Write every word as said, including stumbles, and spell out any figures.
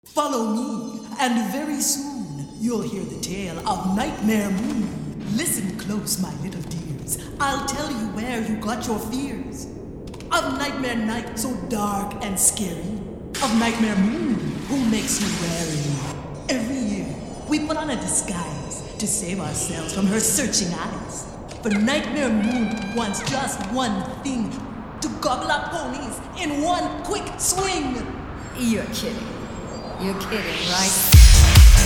Follow me, and very soon you'll hear the tale of Nightmare Moon. Listen close, my little dears. I'll tell you where you got your fears. Of Nightmare Night, so dark and scary. Of Nightmare Moon, who makes you wary. Every year, we put on a disguise to save ourselves from her searching eyes. For Nightmare Moon wants just one thing: to gobble up ponies in one quick swing. You're kidding. You're kidding, right?